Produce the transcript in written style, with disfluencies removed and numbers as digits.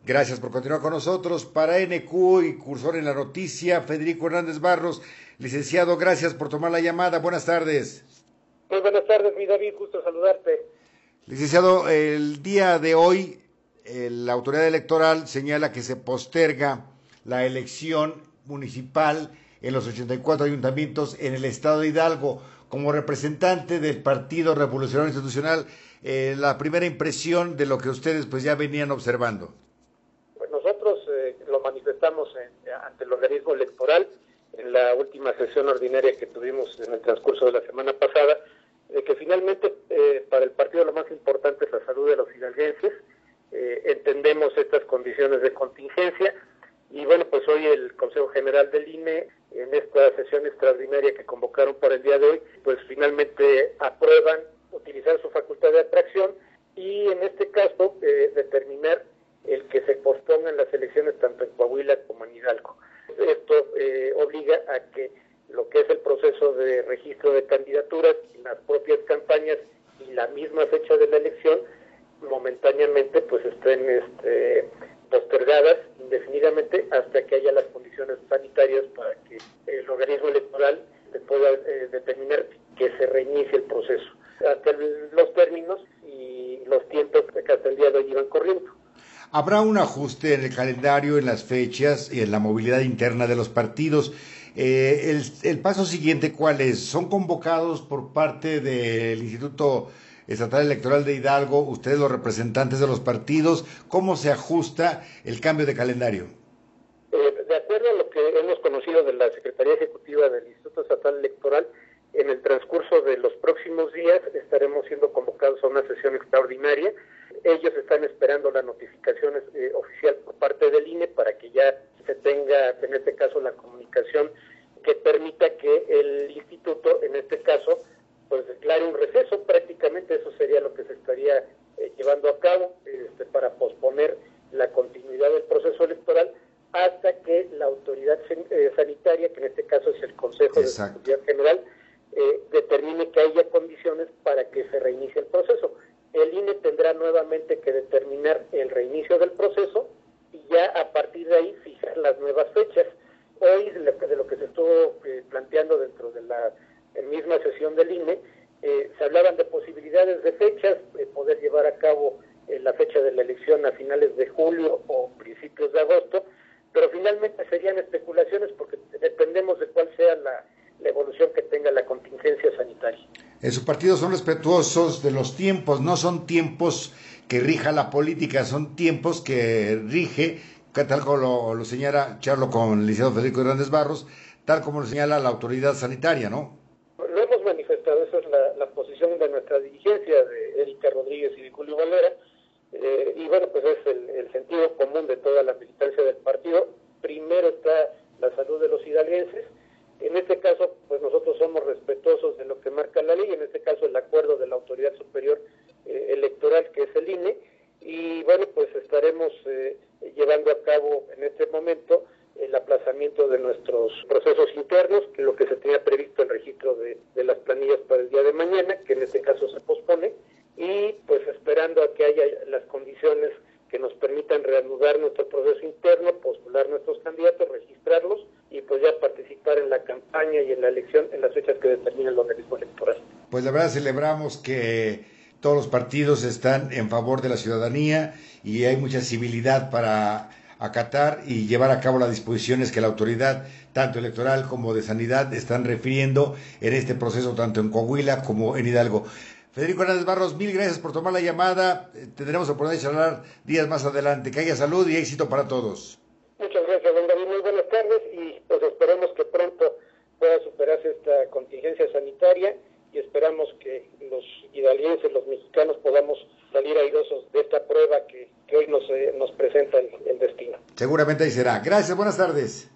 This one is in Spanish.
Gracias por continuar con nosotros. Para NQ y Cursor en la Noticia, Federico Hernández Barros. Licenciado, gracias por tomar la llamada. Buenas tardes. Muy buenas tardes, mi David, gusto saludarte. Licenciado, el día de hoy la autoridad electoral señala que se posterga la elección municipal en los 84 ayuntamientos en el estado de Hidalgo. Como representante del Partido Revolucionario Institucional, la primera impresión de lo que ustedes pues ya venían observando. Pues nosotros lo manifestamos ante el organismo electoral en la última sesión ordinaria que tuvimos en el transcurso de la semana pasada, que finalmente para el partido lo más importante es la salud de los hidalguenses. Entendemos estas condiciones de contingencia y bueno, pues hoy el Consejo General del INE, en esta sesión extraordinaria que convocaron para el día de hoy, pues finalmente aprueban utilizar su facultad de atracción y en este caso determinar el que se pospongan las elecciones tanto en Coahuila como en Hidalgo. Esto obliga a que lo que es el proceso de registro de candidaturas, las propias campañas y la misma fecha de la elección momentáneamente pues estén postergadas indefinidamente hasta que haya las condiciones sanitarias para que el organismo electoral pueda determinar que se reinicie el proceso. Hasta los términos y los tiempos que hasta el día de hoy iban corriendo. ¿Habrá un ajuste en el calendario, en las fechas y en la movilidad interna de los partidos? El paso siguiente, ¿cuál es? ¿Son convocados por parte del Instituto Estatal Electoral de Hidalgo, ustedes los representantes de los partidos? ¿Cómo se ajusta el cambio de calendario? De acuerdo a lo que hemos conocido de la Secretaría Ejecutiva del Instituto Estatal Electoral, en el transcurso de los próximos días estaremos siendo convocados a una sesión extraordinaria. Ellos están esperando la notificación oficial por parte del INE para que ya se tenga, en este caso, la comunicación que permita que el instituto, en este caso, pues declare un receso. Prácticamente eso sería lo que se estaría llevando a cabo para posponer la continuidad del proceso electoral hasta que la autoridad sanitaria, que en este caso es el Consejo de Seguridad General, determine que haya condiciones para que se reinicie el proceso. El INE tendrá nuevamente que determinar el reinicio del proceso y ya a partir de ahí fijar las nuevas fechas. Hoy, de lo que se estuvo planteando dentro de la misma sesión del INE, se hablaban de posibilidades de fechas, poder llevar a cabo la fecha de la elección a finales de julio o principios de agosto, pero finalmente serían especulaciones porque dependemos de cuál sea la evolución que tenga la contingencia sanitaria. En su partido son respetuosos de los tiempos, no son tiempos que rija la política, son tiempos que rige, tal como lo señala, charlo con el licenciado Federico Hernández Barros, tal como lo señala la autoridad sanitaria, ¿no? Lo hemos manifestado, esa es la posición de nuestra dirigencia, de Erika Rodríguez y de Julio Valera, y bueno, pues es el sentido común de toda la militancia del partido. Primero está la salud de los hidalguenses. En este caso, pues nosotros somos respetuosos de lo que marca la ley, en este caso el acuerdo de la Autoridad Superior Electoral, que es el INE, y bueno, pues estaremos llevando a cabo en este momento el aplazamiento de nuestros procesos internos, que es lo que se tenía previsto el registro de las planillas para el día de mañana, que en este caso se pospone, y pues esperando a que haya las condiciones que nos permitan reanudar nuestro proceso interno, postular nuestros candidatos, registrarlos y pues ya participar en la campaña y en la elección en las fechas que determina el organismo electoral. Pues la verdad celebramos que todos los partidos están en favor de la ciudadanía y hay mucha civilidad para acatar y llevar a cabo las disposiciones que la autoridad, tanto electoral como de sanidad, están refiriendo en este proceso, tanto en Coahuila como en Hidalgo. Federico Hernández Barros, mil gracias por tomar la llamada. Tendremos la oportunidad de charlar días más adelante. Que haya salud y éxito para todos. Muchas gracias, don David. Muy buenas tardes y pues esperemos que pronto pueda superarse esta contingencia sanitaria y esperamos que los hidalguenses, los mexicanos, podamos salir airosos de esta prueba que hoy nos presenta el destino. Seguramente ahí será. Gracias, buenas tardes.